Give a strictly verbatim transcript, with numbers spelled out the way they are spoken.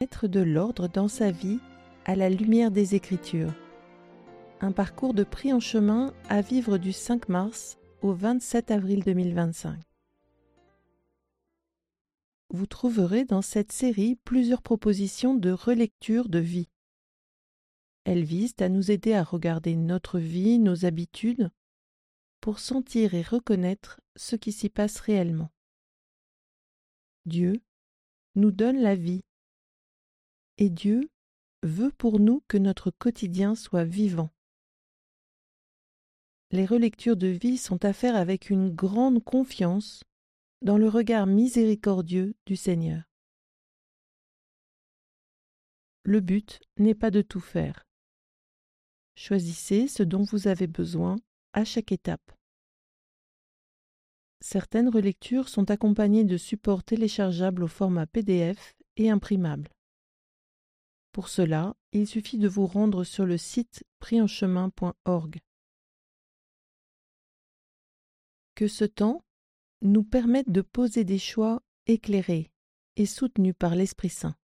Mettre de l'ordre dans sa vie à la lumière des Écritures. Un parcours de prix en chemin à vivre du cinq mars au vingt-sept avril deux mille vingt-cinq. Vous trouverez dans cette série plusieurs propositions de relecture de vie. Elles visent à nous aider à regarder notre vie, nos habitudes, pour sentir et reconnaître ce qui s'y passe réellement. Dieu nous donne la vie, et Dieu veut pour nous que notre quotidien soit vivant. Les relectures de vie sont à faire avec une grande confiance dans le regard miséricordieux du Seigneur. Le but n'est pas de tout faire. Choisissez ce dont vous avez besoin à chaque étape. Certaines relectures sont accompagnées de supports téléchargeables au format P D F et imprimables. Pour cela, il suffit de vous rendre sur le site pris en chemin point org. Que ce temps nous permette de poser des choix éclairés et soutenus par l'Esprit Saint.